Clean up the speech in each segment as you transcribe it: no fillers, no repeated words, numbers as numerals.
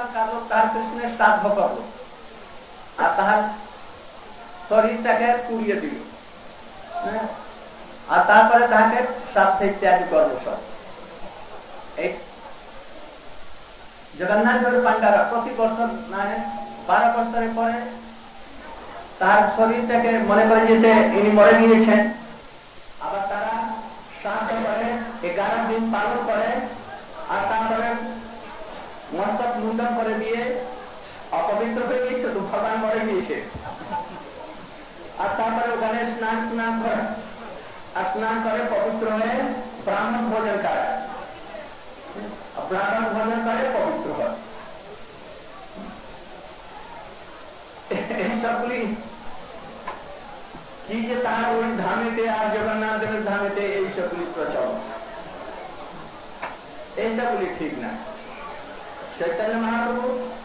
কাঁদলো, তাহার কৃষ্ণের শ্রাদ্ধ করলো আর তাহার শরীরটাকে পুড়িয়ে দিল, আর তারপরে তাহাকে শ্রাদ্ধে ইত্যাদি করলো সব। এই জগন্নাথ পান্ডারা প্রতি বছর মানে 12 বছরের পরে তার শরীরটাকে মনে করে যে সে ইনি মরে গিয়েছেন, আবার তারা শ্রাদ্ধ করে 11 দিন পালন করে, আর তারপরে মস্তক মুন্ডন করে দিয়ে অপবিত্র হয়ে গিয়েছে তো ভগবান মরে গিয়েছে, আর তারপরে ওখানে স্নান করে, আর স্নান করে পবিত্র হয়ে ব্রাহ্মণ ভোজন করে, ব্রাহ্মণ ভোজন করে পবিত্র হয়। এই সবগুলি কি যে তার ওই ধামেতে আর জগন্নাথ দেবের ধামেতে এই সবগুলি প্রচলন, এই সবগুলি ঠিক না। চৈতন্য মহাপ্রভু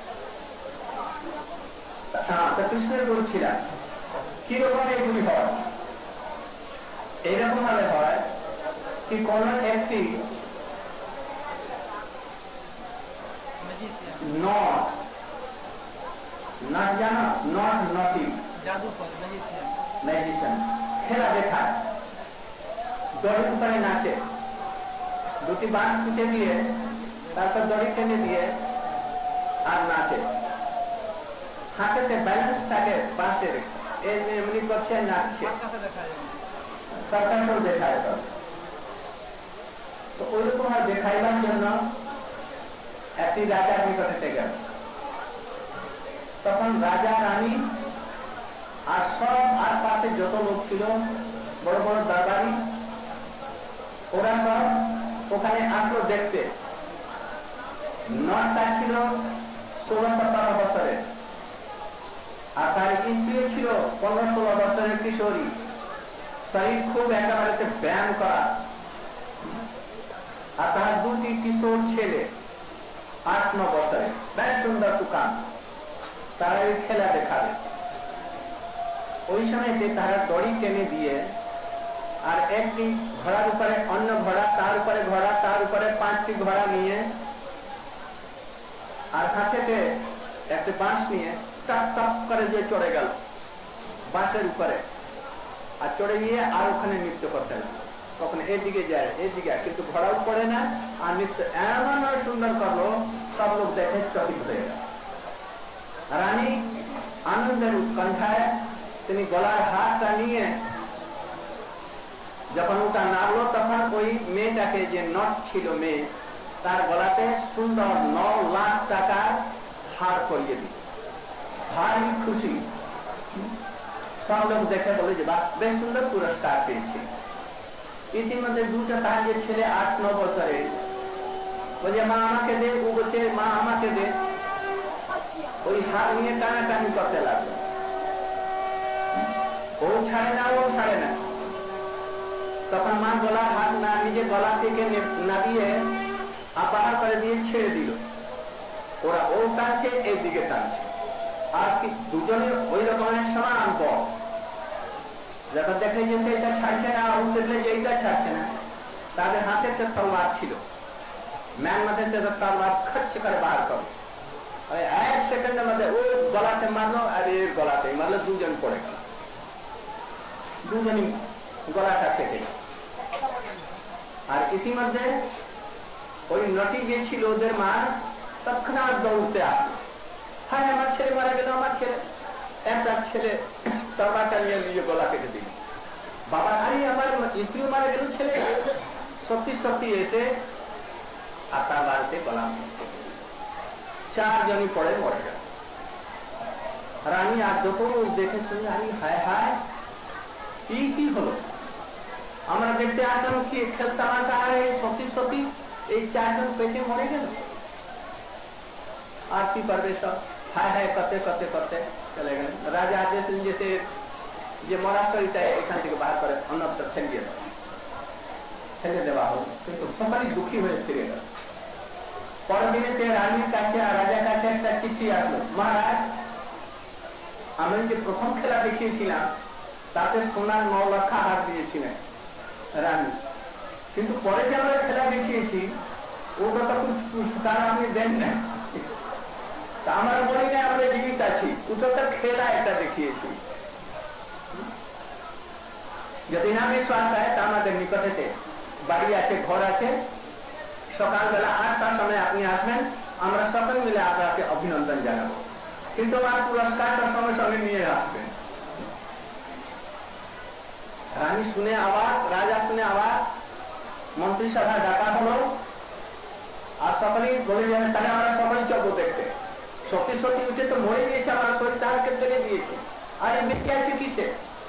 কৃষ্ণের বলছিলেন কিরকম এগুলি হয়। এইরকম ভাবে হয় কি কোন একটি ম্যাজিশিয়ান খেলা দেখায়, দড়ির উপরে নাচে, দুটি বাঁশ ছুটে দিয়ে তারপর দড়ি টেনে দিয়ে আর নাচে, হাতেতে ব্যালেন্স থাকে বাঁশের, এমনি করছে নাচছে, সরকারও দেখায়। তো ওইরকম আর দেখাইবার জন্য একটি রাজার নিকটে গেল। তখন রাজা রানী আর সব আর পাশে যত লোক ছিল, বড় বড় দরবারি, ওরা সব ওখানে আসলো দেখতে। নটা ছিল 16-17 বছরের, আর তার স্ত্রী ছিল 15-16 বছরের কিশোরী, শরীর খুব একেবারে ব্যায়াম করা, আর তার দুটি কিশোর ছেলে 8-9 বছরে, বেশ সুন্দর দোকান, তারা এই খেলা দেখাবে। ওই সময়তে তারা দড়ি টেনে দিয়ে আর একটি ঘোড়ার উপরে অন্য ঘোড়া, তার উপরে ঘোড়া, তার উপরে 5টি ঘোড়া নিয়ে আর হাতেতে একটি বাঁশ নিয়ে টপ টপ করে দিয়ে চড়ে গেল বাঁশের উপরে, আর চড়ে গিয়ে আর ওখানে নৃত্য করতে গেল। তখন এদিকে যায় এদিকে, কিন্তু ঘোড়াও পড়ে না, আর নৃত্য এমন সুন্দর করলো সব লোক দেখে চকিত হয়ে গেল। রানী আনন্দের উৎকণ্ঠায় তিনি গলার হাতটা নিয়ে যখন ওটা নাড়লো, তখন ওই মেয়েটাকে যে নট ছিল মেয়ে, তার গলাতে সুন্দর 9 লাখ টাকার হার করিয়ে দিল। ভারী খুশি, সব লোক দেখে বলে যে বাহ, বেশ সুন্দর পুরস্কার পেয়েছে। ইতিমধ্যে দুটো তার যে ছেলে 8-9 বছরের, বলছে মা আমাকে দে, ও বলছে মা আমাকে দে, ওই হার নিয়ে টানাটানি করতে লাগলো। ও ছাড়ে না, ও ছাড়ে না। তখন মা গলার হাত না নিজে গলা থেকে নামিয়ে আপার করে দিয়ে ছেড়ে দিল। ওরা ও টানছে, এই দিকে টানছে, আর কি দুজনের ওই রকমের সমান বল। যখন দেখে যে সেইটা ছাড়ছে না, ও দেখলে যে এইটা ছাড়ছে না, তাদের হাতে তলোয়ার ছিল, ম্যান মাঝে তলোয়ার খরচ করে বার করে 1 সেকেন্ডের মধ্যে ও গলাতে মারলো আর এর গলাতে মারলো, দুজন পড়ে গেল, দুজনই গলাটা কেটে গেল। আর ইতিমধ্যে ওই নটি যে ছিল ওদের মা তৎক্ষণাৎ দৌড়তে আসলো, হ্যাঁ আমার ছেলে মারা গেল, আমার ছেলে। একটা ছেলে তরবারটা নিয়ে নিজে গলা কেটে দিল। বাবা আরে আমার স্ত্রীও মারা গেল, ছেলে সত্যি সত্যি এসে আর তার বাড়িতে গলা 4 জনই পড়ে মরে গেল। রানী আর যখন দেখেছে, আরে হায় হায় কি হলো, আমরা দেখতে আসলাম কি খেলতামাটা, সত্যি সত্যি এই 4 জন পেটে মরে গেল। আর কি করবে, সব হায় হায় করতে করতে করতে চলে গেলেন। রাজা আদেশ যেতে যে মরা শরীরটা এখান থেকে বার করে অন্যত্র ফেলে দেওয়া হল, কিন্তু সবারই দুঃখী হয়ে ফিরে গেল। পরের দিনে রানীর কাছে আর রাজার কাছে একটা চিঠি আসলো, মহারাজ আমি যে প্রথম খেলা দেখিয়েছিলাম তাতে সোনার 9 লাখ হার দিয়েছিলেন রানী, কিন্তু পরে যে আমরা খেলা দেখিয়েছি ওটা তো পুরস্কার আপনি দেন না। তা আমার মনে নেই আমরা জীবিত আছি, উত্তরটা খেলা একটা দেখিয়েছি। যদি না বিশ্বাস হয় তা আমাদের নিকটেতে বাড়ি আছে, ঘর আছে, সকালবেলা 8টার সময় আপনি আসবেন, আমরা সকল মিলে আপনাকে অভিনন্দন জানাবো, কিন্তু আমার পুরস্কারটা সঙ্গে সঙ্গে নিয়ে আসবেন। রানী শুনে আওয়াজ, রাজা শুনে আওয়াজ, মন্ত্রিসভা ডাকা হলো, আর সকলেই বলে যাবেন তাহলে আমরা সকলেই চলবো দেখতে। সত্যি সত্যি উঠে তো মরে গিয়েছে, আমার শরীর তাহাকে চলে দিয়েছে, আর এই বেঁচে আছে কিসে?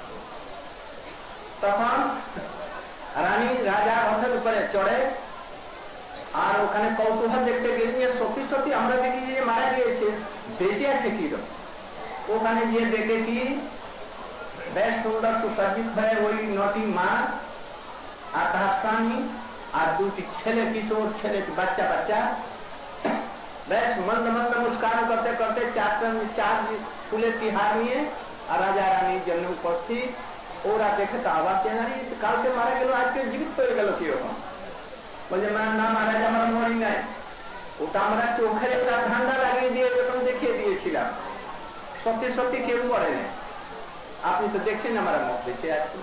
তখন রানী রাজা রথের উপরে চড়ে, আর ওখানে কৌতূহল দেখতে গিয়ে সত্যি সত্যি আমরা দেখি যে মারা গিয়েছে, বেঁচে আছে কি? ওখানে গিয়ে দেখে কি বেশ সুন্দর সুসজ্জিত হয়ে ওই 9টি মা আর তার স্বামী আর 2টি ছেলে, কিশোর ছেলে, বাচ্চা বাচ্চা, বেশ মন্দ মন্দ মুস্কান করতে করতে 4 ফুলের তিহার নিয়ে আর রাজা রানীর জন্য উপস্থিত। ওরা দেখে তো আবার চেনারি, কালকে মারা গেল, আজকে জীবিত হয়ে গেল কিরকম? বলছে না মারা যায়, আমরা মরি নাই, ওটা আমরা চোখের একটা ঠান্ডা লাগিয়ে দিয়ে এরকম দেখিয়ে দিয়েছিলাম, সত্যি সত্যি কেউ মরে নেই। আপনি তো দেখছেন আমরা মুখ বেঁচে আছি।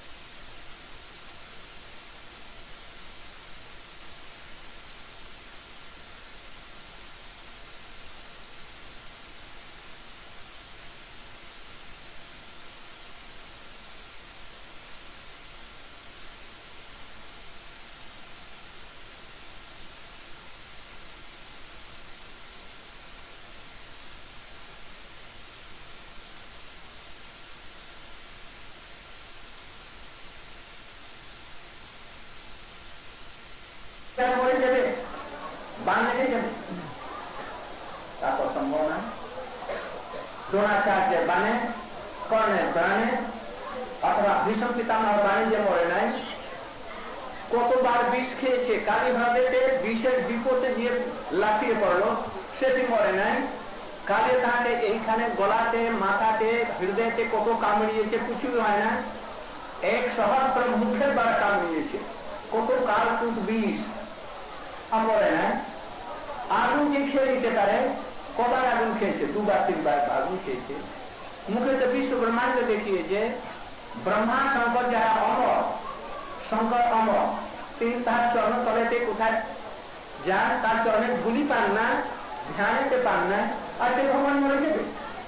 মরে যাবে, বান লেগে যাবে, তা তো সম্ভব না। দ্রোণাচার্যের বানে, কর্ণের বানে, অথবা ভীষণ পিতামহের বানে যে মরে নাই, কতবার বিষ খেয়েছে, কালীভাবেতে বিষের বিপদে দিয়ে লাফিয়ে পড়লো, সেটি মরে নাই। কালে তাকে এইখানে গলাতে, মাথাতে, হৃদয়তে কত কামড়িয়েছে, কিছুই হয় না। 1 সহস্র মুখের বার কামড়িয়েছে, কত কালকুট বিষ, মরে নাই। আগুন যে খেয়ে দিতে পারে, কবার আগুন খেয়েছে? 2বার 3বার আগুন খেয়েছে। মুখে তো বিশ্ব ব্রহ্মাণ্ড দেখিয়েছে। ব্রহ্মা শঙ্কর যারা অমর, শঙ্কর অমর, তিনি তার চরণ তলেতে কোথায় যান, তার চরণে ধুলি পান না, ধ্যানেতে পান না, আর সে ভগবান মরে যাবে?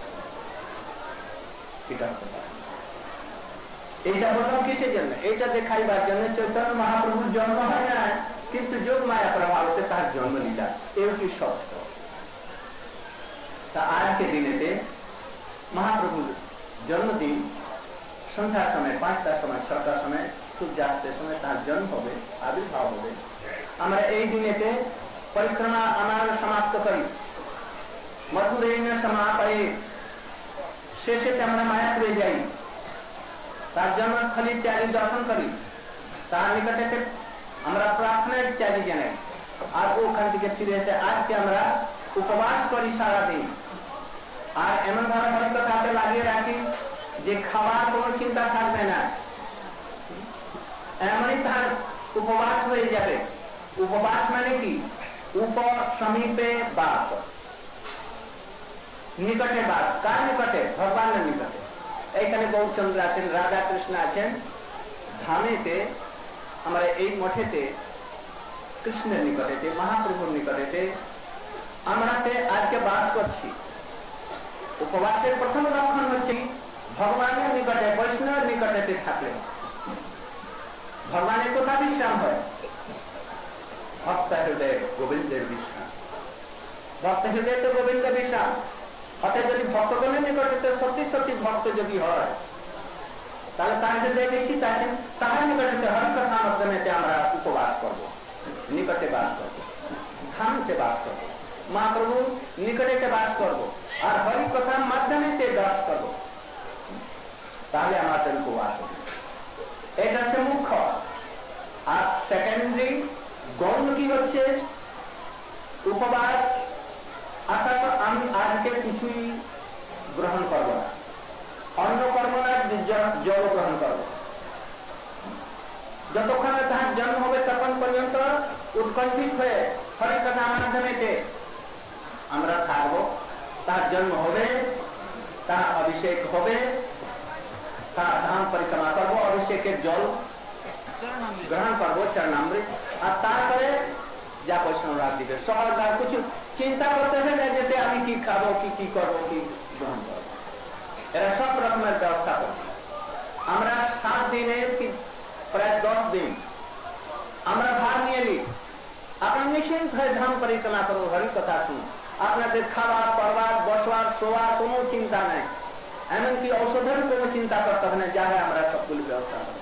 এইটা বললাম কিসের জন্য? এইটা দেখাইবার জন্য চৈতন্য মহাপ্রভুর জন্ম হয় না, কিন্তু যোগ মায়া প্রভাবতে তার জন্ম লীলা, এও কি সত্য? তা আজকে দিনেতে মহাপ্রভুর জন্মদিন, সন্ধ্যার সময় 5টার সময়, 6টার সময়, সূর্যাস্তের সময় তার জন্ম হবে, আবির্ভাব হবে। আমরা এই দিনেতে পরিক্রমা আমার সমাপ্ত করি, মধুরেণ সমাপয়ে, শেষেতে আমরা মায়াপুরে যাই, তার জন্মস্থলী ত্যাগী দর্শন করি, তার নিকটে আমরা প্রার্থনার ত্যাগী জানাই, আর ওখান থেকে ফিরে এসে আজকে আমরা উপবাস করি সারাদিন। আর এমন ভাবে হয়তো তাকে লাগিয়ে রাখি যে খাওয়ার কোন চিন্তা থাকবে না, এমনই তার উপবাস হয়ে যাবে। উপবাস মানে কি? উপ সমীপে বাস, নিকটে বাস। কার নিকটে? ভগবানের নিকটে। এইখানে গৌরচন্দ্র আছেন, রাধা কৃষ্ণ আছেন, ধামেতে আমরা এই মঠেতে কৃষ্ণের নিকটেতে, মহাপ্রভুর নিকটেতে আমরা আজকে বাস করছি। উপবাসের প্রথম লক্ষণ হচ্ছে ভগবানের নিকটে, বৈষ্ণবের নিকটেতে থাকলে ভগবানের কোথা বিশ্রাম হয়? ভক্ত হৃদয় গোবিন্দের বিশ্রাম। ভক্ত হৃদয় তো গোবিন্দ বিশ্রাম। অর্থাৎ যদি ভক্তগণের নিকটে সত্যি সত্যি ভক্ত যদি হয়, তাহলে তার হৃদয় নিশ্চিত আছেন, তাহার নিকটে হরিকথার মাধ্যমে আমরা উপবাস করবো, নিকটে বাস করবো, ধামতে বাস করবো, মহাপ্রভু নিকটে বাস করবো, আর হরিকথার মাধ্যমে বাস করবো, তাহলে আমাদের উপবাস হবে। এটা হচ্ছে মুখ্য। আর সেকেন্ডারি গৌণ কি হচ্ছে? উপবাস অর্থাৎ আমি আজকে কিছুই গ্রহণ করবো না, অন্য কর্ম না, জল গ্রহণ করবো। যতক্ষণ তাহার জন্ম হবে তখন পর্যন্ত উৎকণ্ঠিত হয়ে হরিকথার মাধ্যমে আমরা থাকবো। তার জন্ম হবে, তার অভিষেক হবে, তার ধাম পরিক্রমা করবো, অভিষেকের জল গ্রহণ করবো, চরণামৃত, আর তারপরে যা বৈষ্ণবরা দিবে। সকাল কিছু চিন্তা করতে হবে না যেতে আমি কি খাবো, কি করবো, কি গ্রহণ করবো। এরা সব রকমের ব্যবস্থা করবে। আমরা 7 দিনের কি প্রায় 10 দিন আমরা ভাগ নিয়ে নিই। আপনার নিশ্চিন্ত হয়ে ধাম পরিক্রমা করবো, হরি কথা শুনুন। আপনাদের খাবার, পরবার, বসবার, শোয়ার কোনো চিন্তা নাই, এমনকি ঔষধের কোনো চিন্তা করতে হবে না, যারা আমরা সবগুলি ব্যবস্থা করব।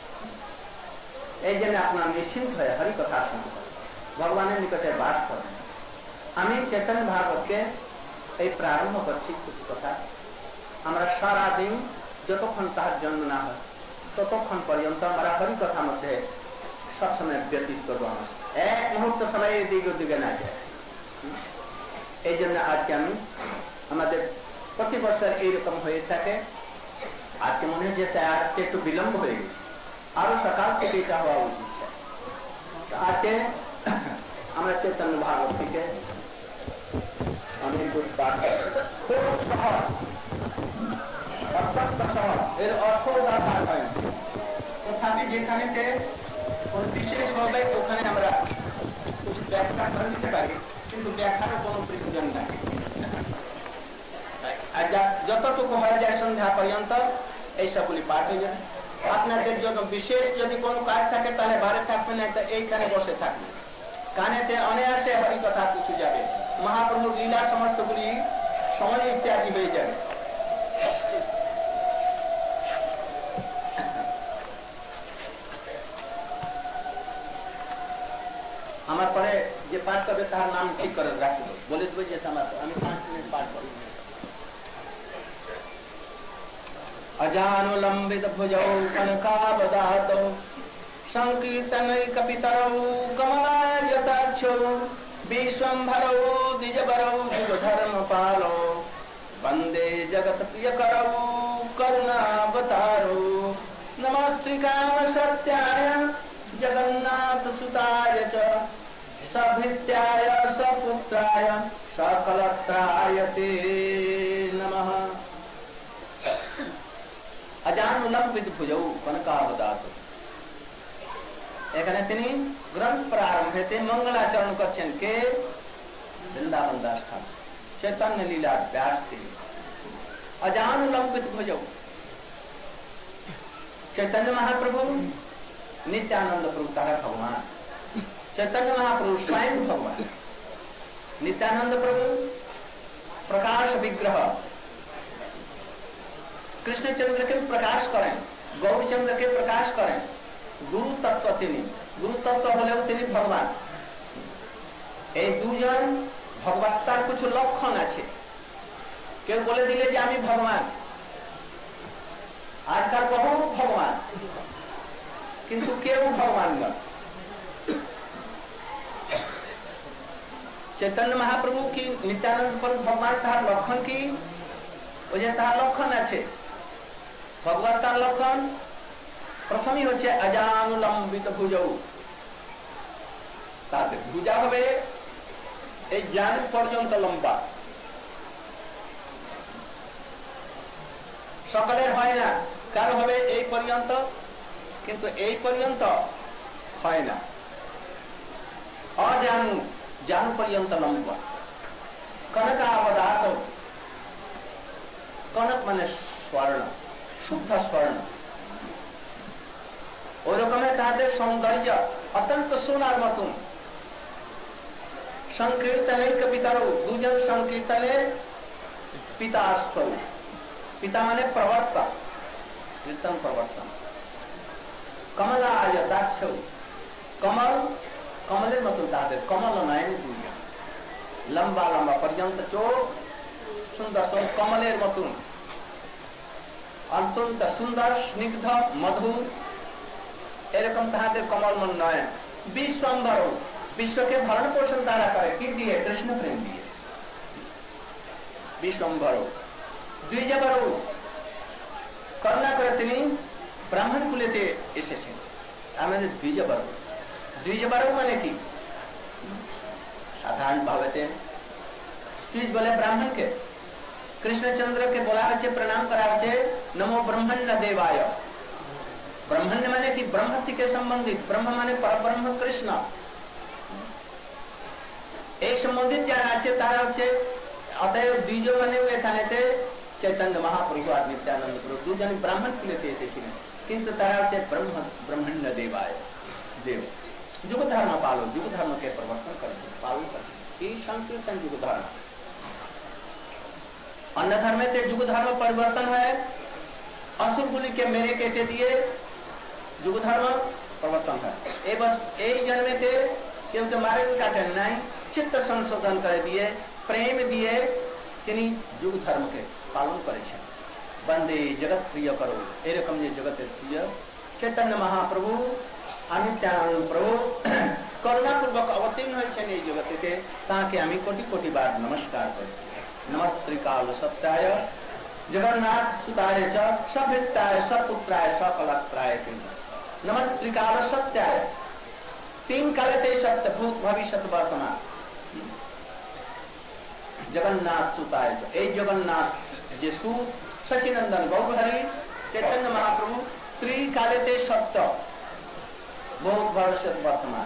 এই জন্য আপনার নিশ্চিন্ত হয়ে হরি কথা শুনতে ভগবানের নিকটে বাস করেন। আমি চৈতন্য ভাগবতকে এই প্রারম্ভ করছি কিছু কথা। আমরা সারাদিন যতক্ষণ তাহার জন্ম না হয় ততক্ষণ পর্যন্ত আমরা হরি কথার মধ্যে সবসময় ব্যতীত করবো। আমার এক মুহূর্ত সময় এদিকে ওদিকে না যায়। এই জন্য আজকে আমি আমাদের প্রতি বছর এইরকম হয়ে থাকে। আজকে মনে হয় যে আজকে একটু বিলম্ব হয়ে গেছে, আরো সকাল থেকে এটা হওয়া উচিত। আজকে আমরা চৈতন্য ভাগবত থেকে অনেক খুব সহজ, অত্যন্ত সহজ, এর অর্থ উদাহরণ হয়। তথাপি যেখানে বিশেষ হবে ওখানে আমরা কিছু ব্যাখ্যা করে দিতে পারি, কিন্তু ব্যাখ্যারও কোনো প্রয়োজন নাই। আর যতটুকু হয়ে যায় সন্ধ্যা পর্যন্ত এইসবগুলি পাঠ হয়ে যাবে। আপনাদের জন্য বিশেষ যদি কোনো কাজ থাকে তাহলে বাড়ি থাকবেন, একটা এইখানে বসে থাকবেন, কানেতে অনায়াসে হরি কথা কিছু যাবে। মহাপ্রভুর লীলা সমস্তগুলি সময় ইত্যাদি হয়ে যাবে। আমার পরে যে পাঠ করবে তার নাম ঠিক করে রাখবো, বলে দেবো যে আমি 5 মিনিট পাঠ করি। अजानुलंबित भुजौ कनकावदातौ संकीर्तनैकपितरौ कमलायताक्षौ विश्वम्भरौ द्विजबरौ युगधर्मपालौ वन्दे जगत्प्रियकरौ करुणावतारौ नमस्त्रिकामसत्याय जगन्नाथसुताय च सभृत्याय सपुत्राय सकलत्राय ते नमः। अजानुलंबित भुजौ कनकावदातौ, এখানে তিনি গ্রন্থ প্রারম্ভেতে মঙ্গলাচরণ করছেন কে? বৃন্দাবন দাস ঠাকুর, চৈতন্য লীলা ব্যাস তিনি। अजानुलंबित भुजौ, चैतन्य महाप्रभु, नित्यानंद प्रभु तारा भगवान, चैतन्य महाप्रभु स्वयं भगवान, नित्यानंद प्रभु प्रकाश विग्रह, कृष्णचंद्र के प्रकाश करें, गौरचंद्र के प्रकाश करें, गुरु तत्व তিনি, गुरु तत्व হলেও তিনি ভগবান। এই দুজন ভগবত্তার কিছু লক্ষণ আছে। কেউ বলে দিলে যে আমি ভগবান, আজকাল বহু ভগবান, কিন্তু কেউ ভগবান নয়। চৈতন্য মহাপ্রভু কি নিত্যানন্দ প্রভু ভগবান, তাহার লক্ষণ কি? ওই যে তাহার লক্ষণ আছে, ভগবত্তার লক্ষণ প্রথমই হচ্ছে অজানুলম্বিত ভুজৌ। তাতে ভুজা হবে এই জান পর্যন্ত লম্বা, সকলের হয় না, কারো হবে এই পর্যন্ত, কিন্তু এই পর্যন্ত হয় না। অজানু, জানু পর্যন্ত লম্বা। কনকাবদাত, কনক মানে স্বর্ণ, শুদ্ধ স্বর্ণ। ওই রকমের তাদের সৌন্দর্য অত্যন্ত সোনার মতন। সংকীর্তনের পিতারও, দুজন সংকীর্তনের পিতা আসত। পিতা মানে প্রবর্তক, কীর্তন প্রবর্তন। কমলায়তাক্ষ, কমল, কমলের মতন তাদের, কমল নয়ন দুজন, লম্বা লম্বা পর্যন্ত চোখ, সুন্দর কমলের মতন, অত্যন্ত সুন্দর স্নিগ্ধ মধুর, এরকম তাহাদের কমল মন নয়ন। বিশ্বম্বর, বিশ্বকে ভরণ পোষণ তারা করে কি দিয়ে? কৃষ্ণ প্রেম দিয়ে। বিশ্বম্বর দ্বিজবর, করুণা করে তিনি ব্রাহ্মণ কুলেতে এসেছেন। আমাদের দ্বিজবর, দ্বিজবর মানে কি? সাধারণ ভাবেতে प्लीज बोले ब्राह्मण के कृष्णचंद्र के बोला प्रणाम करा नमो ब्रह्मण्य देवाय। ब्रह्मण्य माने कि ब्रह्म के संबंधित, ब्रह्म माने परब्रह्म कृष्ण एक संबंधित যারা আছে তারা হচ্ছে অতএব দুইজন মানে এখানেতে চৈতন্য মহাপ্রভু আর নিত্যানন্দ প্রভু দুজন ব্রাহ্মণ কুলেতে এসেছিলেন, কিন্তু তারা হচ্ছে ব্রহ্মণ্য দেবায় देव। युग धर्म पालो, युग धर्म के प्रवर्तन करते पालन करते ये संकीर्तन युग धर्म। अन्य धर्म से युग धर्म परिवर्तन है, असुर गुली के मेरे कहते दिए युग धर्म प्रवर्तन है। ये बस यही जन्मे थे क्योंकि मारे काटे नहीं चित्त संशोधन कर दिए, प्रेम दिए तिनी युग धर्म के पालन करे। बंदे जगत प्रिय करो ए रकम जगत प्रिय चैतन्य महाप्रभु नित्यानंद प्रभु करुणापूर्वक अवतीर्ण है जगत के ताकि आम कोटि कोटि बार नमस्कार कर। नमस्त्रिकाल सत्याय जगन्नाथ सुताय च सभृताय सपुत्राय सकलत्राय। नमस्त्रिकाल सत्याय तीन काले ते सत्य भूत भविष्य वर्तमान। जगन्नाथ सुताय ए जगन्नाथ जेसु सचिनंदन गौरहरि चैतन्य महाप्रभु त्रिकाले ते सत्य बहुत भविष्य वर्तमान।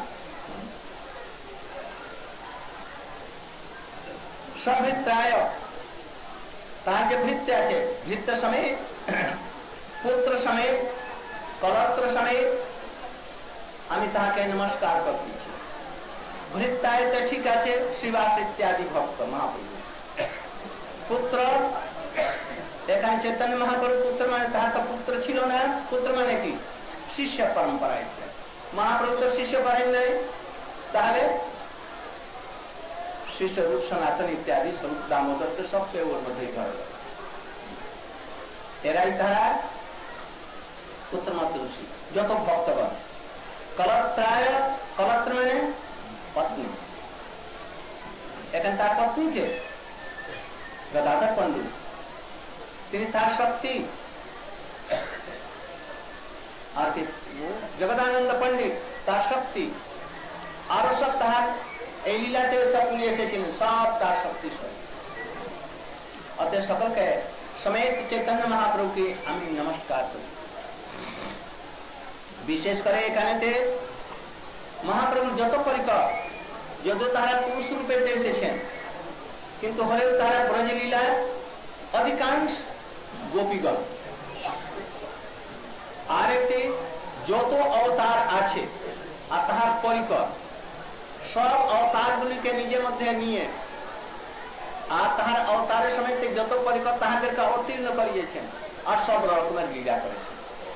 सभृताय ताके भृत्य আছে भृत्य समेत पुत्र समेत कलत्र समेत আমি তাকে नमस्कार करती। भृत्याय तो ठीक আছে श्रीवास इत्यादि भक्त महाप्रभु। पुत्र एखान चैतन्य महाप्रभु पुत्र माने ताका पुत्र छिलो ना, पुत्र माने कि शिष्य परंपरा। महाप्रभु तो शिष्य पारें नहीं ताले शिष्य रूप सनातन इत्यादि स्वरूप दामोदर तो सबसे और मध्य घर एराई तारा पुत्र मात्र ऋषि जो तो भक्तगण। कलत्राय कलत्र मैंने पत्नी एखन तार पत्नी के गदाधर पंडित তিনি তার শক্তি আর কি जगदानंद पंडित तार शक्ति और सब तार এই লীলাতে सब लिए এসেছিলেন सब तार शक्ति अतः सकल के समेत चैतन्य महाप्रभु के আমি नमस्कार करी। विशेष करे এখানেতে महाप्रभु যত পরিকর যত তারা পুরুষ রূপে এসেছেন কিন্তু হলেও তারা ব্রজ লীলা अधिकांश गोपीगण আর একটি যত অবতার আছে আর তাহার পরিকর সব অবতারগুলিকে নিজের মধ্যে নিয়ে আর তাহার অবতারের সময় যত পরিকর তাহাদেরকে অবতীর্ণ করিয়েছেন আর সব রকমের লীলা করেছেন।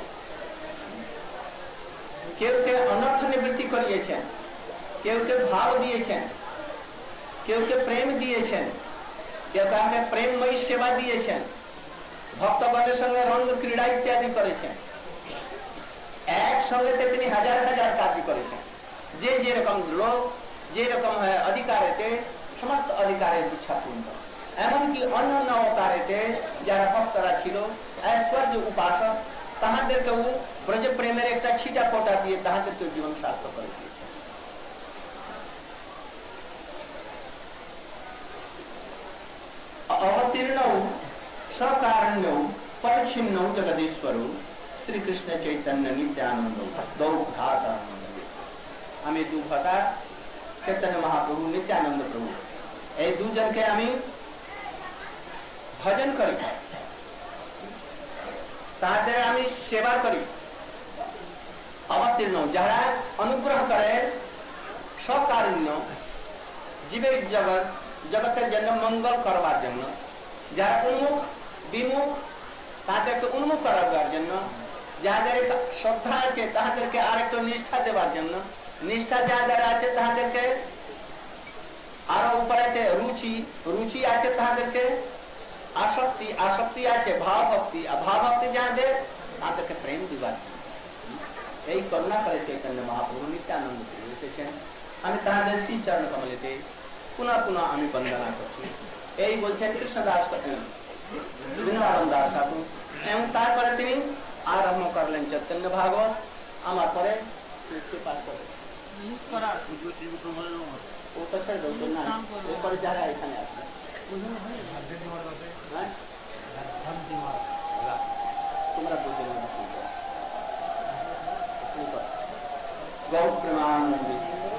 কেউ কেউ অনর্থ নিবৃত্তি করিয়েছেন, কেউ কেউ ভাব দিয়েছেন, কেউ কেউ প্রেম দিয়েছেন, কেউ কাউকে প্রেমময়ী সেবা দিয়েছেন, ভক্তগণের সঙ্গে রঙ্গ ক্রীড়া ইত্যাদি করেছেন। একসঙ্গে তিনি হাজার হাজার কাজ করেছেন। যে যেরকম লোক যেরকম অধিকারেতে সমস্ত অধিকারের ইচ্ছা পূর্ণ। এমনকি অন্যান্য অবতারেতে যারা ভক্তরা ছিল ঐশ্বর্য উপাসক তাহাদেরকেও ব্রজ প্রেমের একটা ছিটা ফোটা দিয়ে তাহাদেরকে জীবন সার্থক করে দিয়েছে। अवतीर्ण सकारण परिच्छिन्न जगदीश्वर श्री कृष्ण चैतन्य नित्यानंद गौधानंद हमें दू भटा चैतन्य महाप्रभु नित्यानंद प्रभु ए दुजन के हमें भजन करी ताদের আমি সেবা করি। অবতীর্ণ যারা অনুগ্রহ করে সকারণ্য জীবের জগৎ জগতের জন্য মঙ্গল করবার জন্য, যারা উন্মুখ বিমুখ তাদেরকে উন্মুখ করাবার জন্য, যাদের শ্রদ্ধা আছে তাদেরকে আরেকটু নিষ্ঠা দেবার জন্য, নিষ্ঠা যাদের আছে তাদেরকে আরো উপরে রুচি রুচি আছে তাদেরকে আসক্তি আসক্তি আছে ভাব ভক্তি আর ভাব ভক্তি যাদের তাদেরকে প্রেম দিবার এই করুণা করে চৈতন্য মহাপ্রভু নিত্যানন্দ এসেছেন। আমি তাদের শ্রী চরণ কমলেতে पुनः पुनः आमी वंदना करছি। এই বলছেন কৃষ্ণদাস বৃন্দাবন দাস ঠাকুর এবং তারপরে তিনি আরম্ভ করলেন চৈতন্য ভাগবত। আমার পরে পাঠ করে ও তো ছেড়ে দেবো না, এরপরে যারা এখানে আসবে তোমরা বুঝে গৌ প্রেমানন্দী।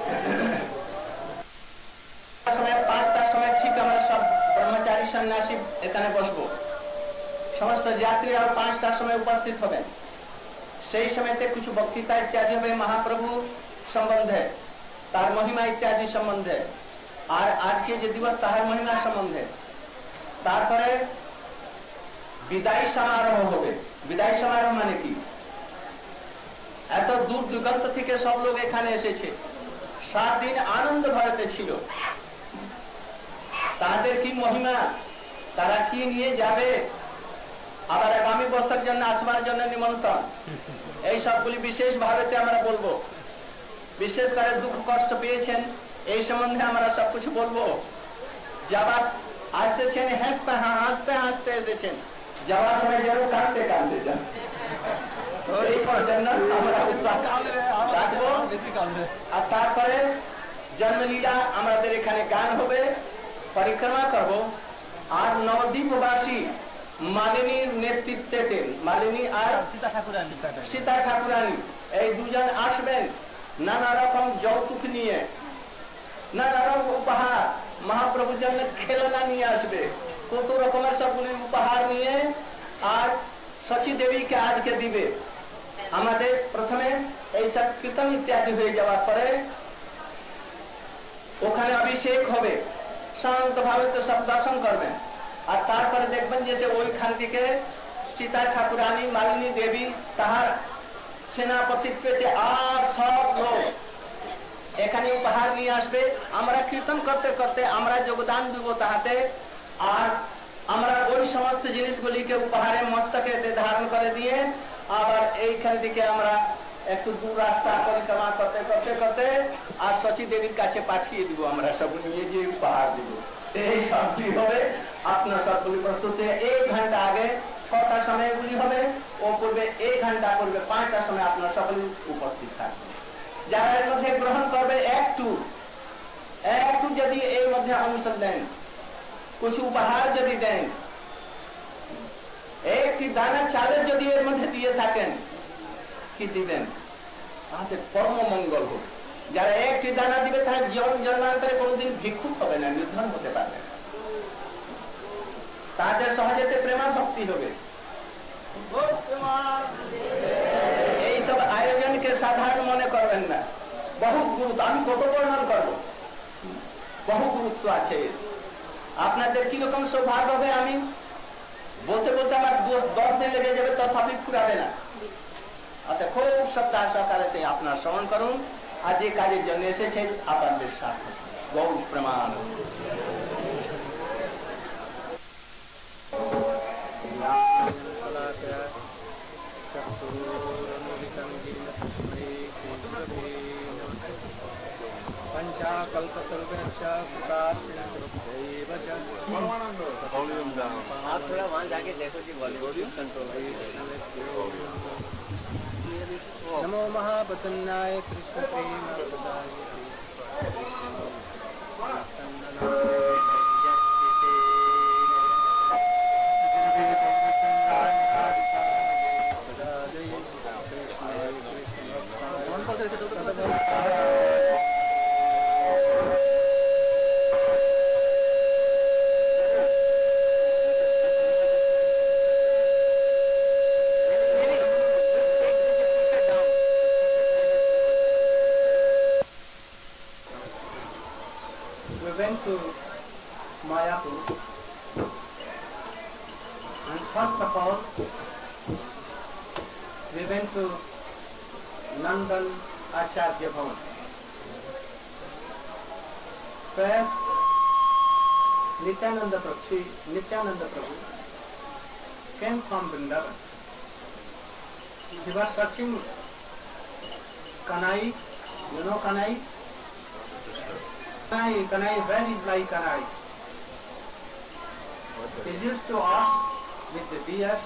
সময় 5টার সময় ঠিক আমরা সব ব্রহ্মচারী সন্ন্যাসী এখানে বসবো, সমস্ত যাত্রীরাও 5টার সময় উপস্থিত হবেন। সেই সময়তে কিছু বক্তৃতা ইত্যাদি হবে মহাপ্রভু সম্বন্ধে, তার মহিমা ইত্যাদি সম্বন্ধে, আর আজকে যে দিবস তাহার মহিমা সম্বন্ধে। তারপরে বিদায় সমারোহ হবে। বিদায় সমারোহ মানে কি? এত দূর দিগন্ত থেকে সব লোক এখানে এসেছে, 7 দিন আনন্দ ভারতে ছিল, তাদের কি মহিমা, তারা কি নিয়ে যাবে, আবার আগামী বছর জন্য আসবার জন্য নিমন্ত্রণ, এই সবগুলি বিশেষ ভারতে আমরা বলবো। বিশেষ করে দুঃখ কষ্ট পেয়েছেন এই সম্বন্ধে আমরা সবকিছু বলবো। যাবার আসতেছেন হাসতে হাসতে হাসতে এসেছেন, যাওয়ার সময় যেন কাঁদতে কাঁদতে যান। আর তারপরে জন্মলীলা আমাদের এখানে গান হবে, পরিক্রমা করব। আর নবদ্বীপবাসী মালিনীর নেতৃত্বে, মালিনী আর সীতা ঠাকুরানী এই দুজন আসবেন নানা রকম যৌতুক নিয়ে, নানা রকম উপহার, মহাপ্রভুর জন্য খেলনা নিয়ে আসবে, কত রকমের সবগুলি উপহার নিয়ে, আর সচী দেবীকে আজকে দিবে। আমাদের প্রথমে এইসব কীর্তন ইত্যাদি হয়ে যাওয়ার পরে ওখানে অভিষেক হবে, শান্ত ভাবে তো সব দর্শন করবেন। আর তারপরে দেখবেন যে ওইখান থেকে সীতা ঠাকুরানী মালিনী দেবী তাহার সেনাপতিত্বে আর সব লোক এখানে উপহার নিয়ে আসবে। আমরা কীর্তন করতে করতে আমরা যোগদান দিব তাহাতে, আর আমরা ওই সমস্ত জিনিসগুলিকে উপহারে মস্তকে ধারণ করে দিয়ে আবার এইখান থেকে আমরা একটু দূর রাস্তা পরিক্রমা করতে করতে করতে আর সচী দেবীর কাছে পাঠিয়ে দিব। আমরা সব নিয়ে যে উপহার দিব এই সবগুলি হবে। আপনার সবগুলি প্রস্তুত 1 ঘন্টা আগে 6টার সময় এগুলি হবে, ও পূর্বে 1 ঘন্টা পূর্বে 5টার সময় আপনার সকলে উপস্থিত থাকবে। যারা এর মধ্যে গ্রহণ করবে একটু যদি এর মধ্যে অংশ দেন, কিছু উপহার যদি দেন, একটি দানা চালের যদি এর মধ্যে দিয়ে থাকেন, কি দিবেন, তাতে পরম মঙ্গল হোক। যারা একটি দানা দিবে তারা জীবন জন্মান্তরে কোনোদিন ভিক্ষুক হবে না, নির্ধন হতে পারবে না, তাদের সহজেতে প্রেমা ভক্তি হবে। এইসব আয়োজনকে সাধারণ মনে করবেন না, বহু গুরুত্ব। আমি কত বর্ণন করব, বহু গুরুত্ব আছে। আপনাদের কিরকম সৌভাগ্য হবে, আমি বলতে বলতে আমার 10 দিন লেগে যাবে, তথাপি ফুরাবে না। অর্থাৎ খুব সপ্তাহ সকালে আপনার শ্রবণ করুন, আর যে কাজের জন্য এসেছেন আপনাদের সাথে বহু প্রমাণ। आप थोड़ा वहाँ जाके देखो जी, Bollywood control. NaMo महाप्रसन्नाय Krishna Prem to Mayapur, and first of all we went to Nandan Acharya Bhavan. Where Nityananda Prabhu came from Vrindavan. He was searching Kanai. You know Kanai? Kanai, where is my Kanai? He used to ask with the deers.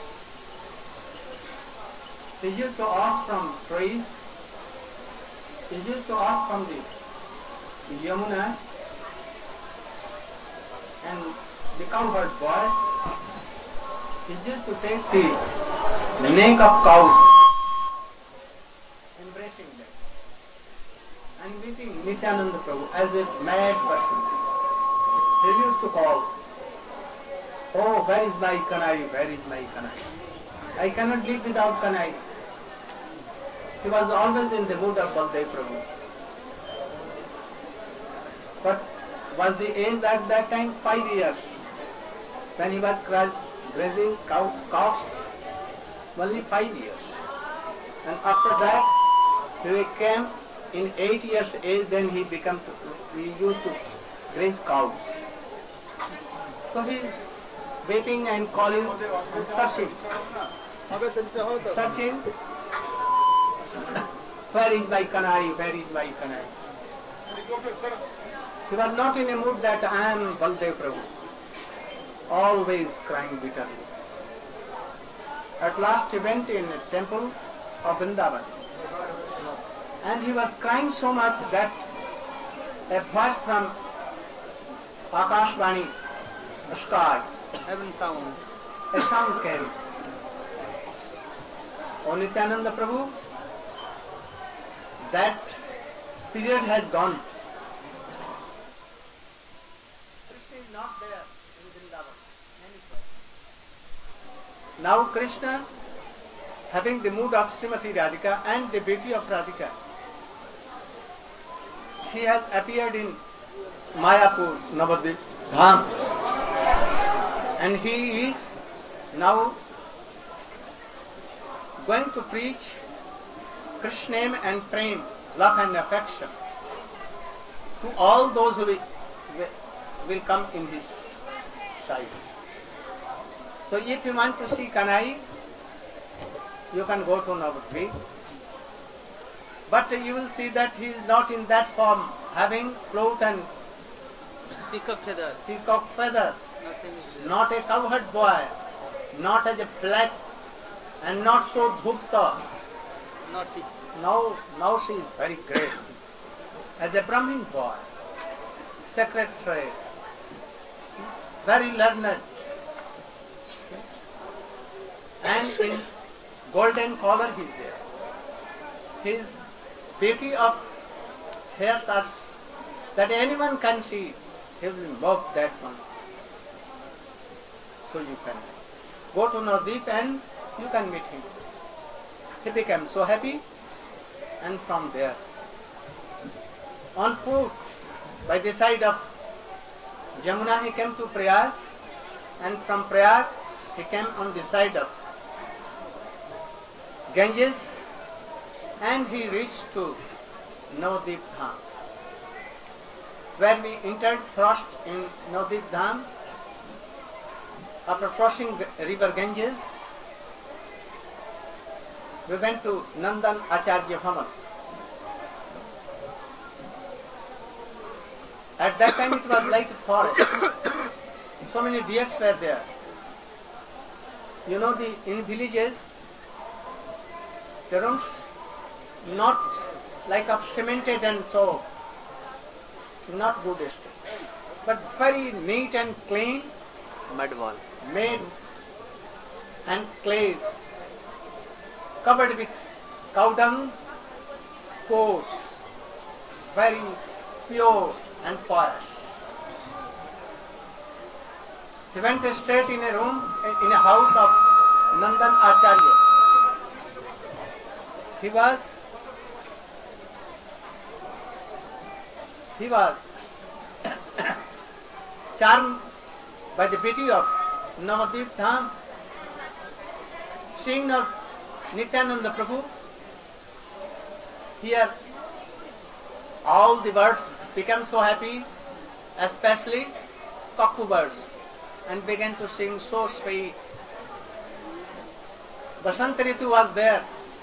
He used to ask from trees. He used to ask from the Yamuna, and the cowherd boy, he used to take the neck of cows, embracing them, and meeting Nityananda Prabhu as a mad person. He used to call, "Oh, where is my Kanai? Where is my Kanai? I cannot live without Kanai." He was always in the mood of Baldev Prabhu. But was the age at that time 5 years? When he was grazing cows, only 5 years. And after that, he came in 8 years age, then he used to graze cows. So he is waiting and calling and searching. Searching, where is my Kanai, where is my Kanai? He was not in a mood that I am Baldev Prabhu, always crying bitterly. At last he went in a temple of Vrindavan, and he was crying so much that a voice from Akashvani, the sky, Heaven sound. a sound came. O Nityananda Prabhu, that period has gone. Krishna is not there in Vrindavan. Now Krishna, having the mood of Srimati Radhika and the beauty of Radhika, she has appeared in Mayapur, Navadvip, Dham, and he is now going to preach Krishna name and prem, love and affection to all those who will come in his sight. So if you want to see Kanai, you can go to Navadvip. But you will see that he is not in that form, having float and Peacock feather. peacock feather, Nothing is not a cowherd boy, not as a flat, and not so dhupta. naughty. Now she is very great. As a Brahmin boy, secretary, very learned, and in golden collar he is there. His beauty of hair are that anyone can see. He will love that one. So you can go to Navadvip and you can meet him. He became so happy, and from there, on foot, by the side of Jamuna, he came to Prayag, and from Prayag, he came on the side of Ganges, and he reached to Navadvip Dham. Where we entered first in Navadvip Dham, after crossing river Ganges, we went to Nandan Acharya Bhavan. At that time it was like a forest. So many deers were there. You know, in villages, the rooms not like of cemented and so, not good estate, but very neat and clean, Mud wall. made and clays, covered with cow dung, coarse, very pure and pious. He went straight in a room, in a house of Nandan Acharya. He was charmed by the beauty of Navadvip Dham, seeing of Nityananda Prabhu. Here all the birds became so happy, especially cuckoo birds, and began to sing so sweet. Basant Ritu was there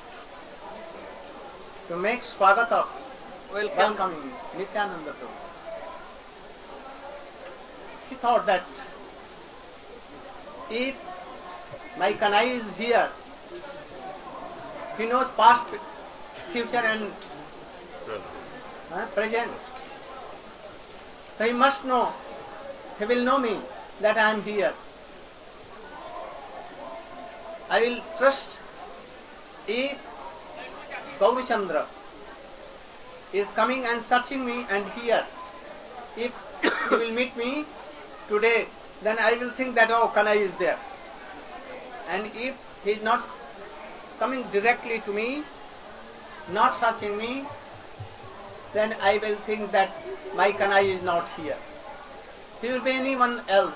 to make swagat of welcoming Nityananda Prabhu. He thought that if my Kanai is here, he knows past, future and present. So he must know, he will know me that I am here. I will trust if Gaurachandra is coming and searching me and here. If he will meet me today, then I will think that, oh, Kanai is there. And if he is not coming directly to me, not searching me, then I will think that my Kanai is not here. He will be anyone else.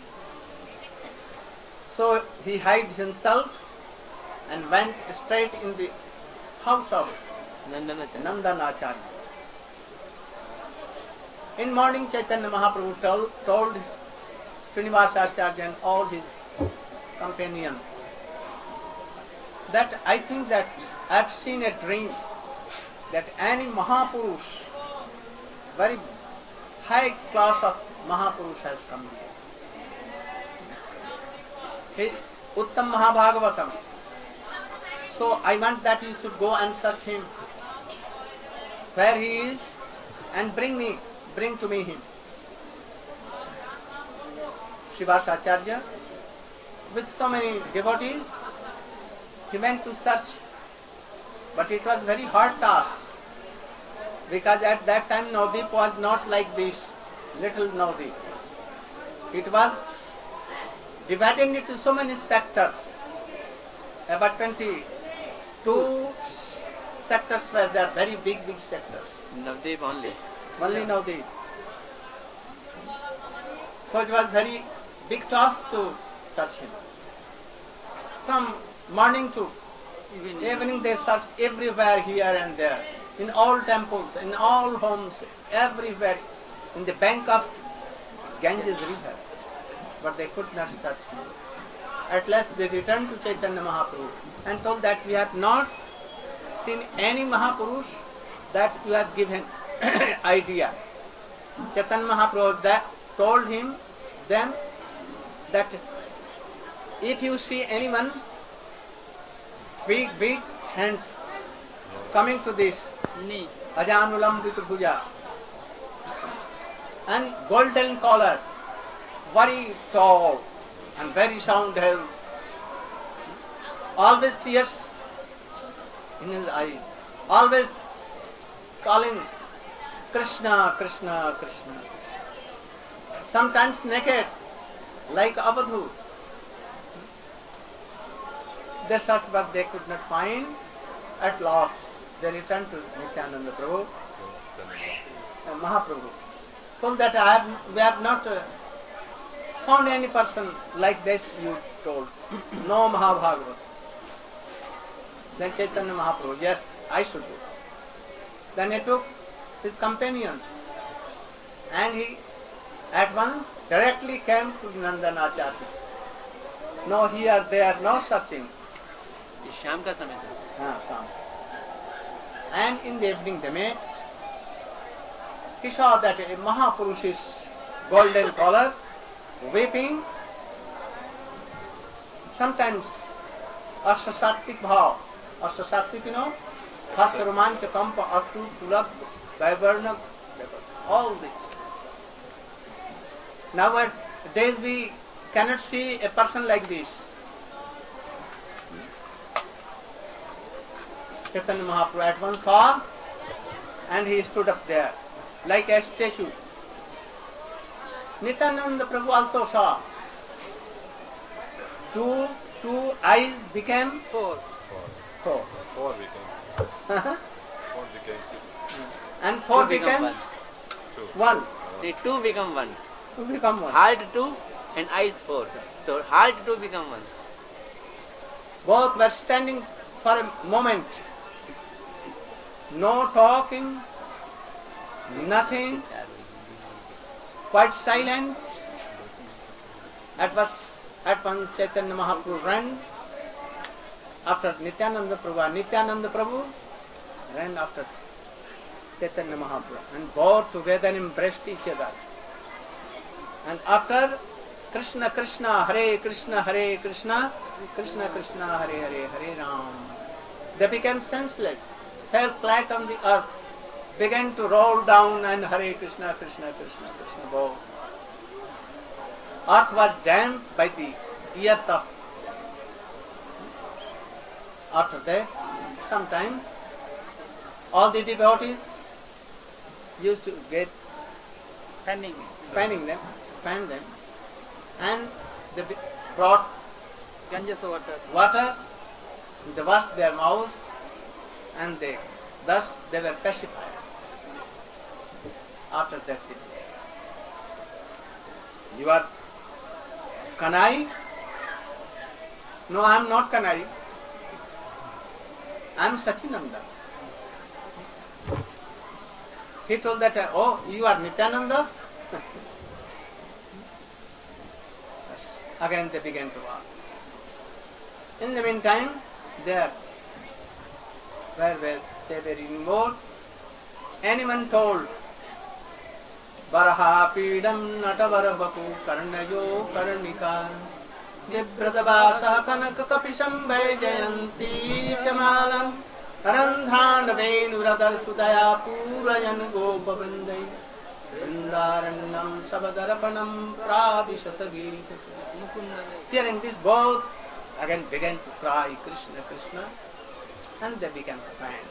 So he hid himself and went straight in the house of Nandanacharya. In morning, Chaitanya Mahaprabhu told Srinivasacharya and all his companions that I think that I have seen a dream that any Mahapurush, very high class of Mahapurush has come here. He is Uttam Mahabhagavatam. So I want that you should go and search him where he is and bring to me him. Srivasacharya, with so many devotees, he went to search, but it was very hard task, because at that time Navadvip was not like this little Navadvip. It was divided into so many sectors. About 22 sectors were there, very big sectors. Navadvip only. Only Navadvip. So it was very big task to search him. From morning to evening they searched everywhere, here and there, in all temples, in all homes, everywhere, in the bank of Ganges river. But they could not search him. At last they returned to Chaitanya Mahaprabhu and told that we have not seen any Mahapurush that you have given idea. Chaitanya Mahaprabhu told them that if you see anyone big hands coming to this knee, Ajanulambita Bhuja, and golden collar, very tall and very sound health, always tears in his eyes, always calling Krishna, Krishna, Krishna. Sometimes naked, like Avadhu. They searched but they could not find. At last, they returned to Nityananda Prabhu, Mahaprabhu. Told that we have not found any person like this you told. No Mahabhagavad. Then Chaitanya Mahaprabhu, yes, I should do. Then he took his companions and he at once directly came to Nandanacharya. No here, there, no searching. शाम का समय था. हाँ, शाम. And in the evening they met. He saw that a Mahapurush's golden collar, weeping. Sometimes Ashtasattik bhav. Ashtasattik, Hasta romancha kampa, astu, tulak, vaivarna, all this. Nowadays we cannot see a person like this. Chaitanya Mahaprabhu at once saw and he stood up there like a statue. Nityananda Prabhu also saw. Two eyes became four. Four became. Four became And four Two became two. one. The two become one. Two become one. Heart two and eyes four. So heart two become one. Both were standing for a moment. No talking, nothing, quite silent. At once Chaitanya Mahaprabhu ran after Nityananda Prabhu. Nityananda Prabhu ran after Chaitanya Mahaprabhu and both together embraced each other. And after Krishna Krishna, Hare Krishna, Hare Krishna, Krishna Krishna, Hare Hare, Hare Ram, they became senseless, fell flat on the earth, began to roll down and Hare Krishna, Krishna Krishna, Krishna both. earth was dammed by the years of. After that, sometimes all the devotees used to get fan them, and they brought Ganges water, they washed their mouths, and thus they were pacified. After that, you are Kanai? No, I am not Kanai. I am Sachinanda. He told that, oh, you are Nityananda? Again they began to ask. In the meantime, they were ignored. Anyone told, Varaha Pidam Natavarabaku Karnayo Karnika Jibradavasa Kanaka Kapisham Jayanti Chamalam Karandhan Venuradar Sudaya Purayan Gopavindai Vrindaranam Sabadarapanam Pravishatagi. Hearing this, both again began to cry Krishna, Krishna, and they began to pant.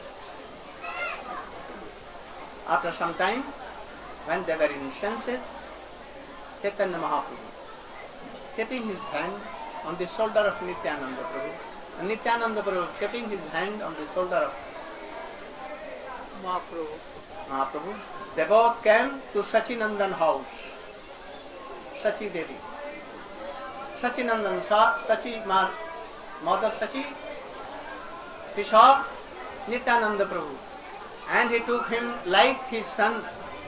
After some time, when they were in senses, Chaitanya Mahaprabhu, keeping his hand on the shoulder of Nityananda Prabhu, and Nityananda Prabhu keeping his hand on the shoulder of Mahaprabhu, they both came to Sachinandan house, Sachi Devi. Sachinandan saw Mother Sachi, he saw Nityananda Prabhu, and he took him like his son,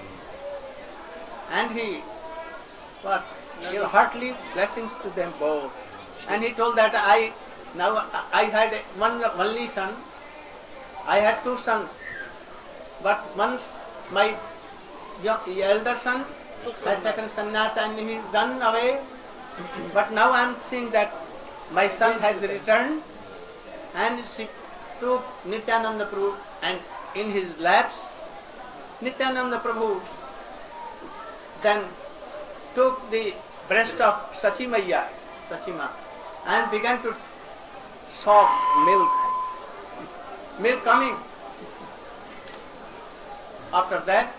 and he gave heartily blessings to them both. And he told that I had one only son, I had two sons, but once my elder son had taken sannyasa and he is gone away, but now I am seeing that my son has returned, and she took Nityananda Prabhu, and in his laps, Nityananda Prabhu then took the breast of Sachimaya, Sachima, and began to soak milk coming. After that,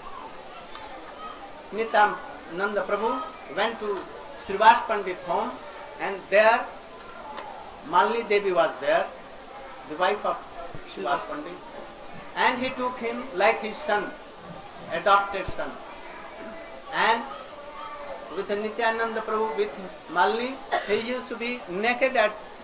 Nityananda Prabhu went to Srivas Pandit home, and there Malini Devi was there, the wife of Srivas Pandit, and he took him like his son, adopted son. And with Nityananda Prabhu, with Malini, he used to be naked at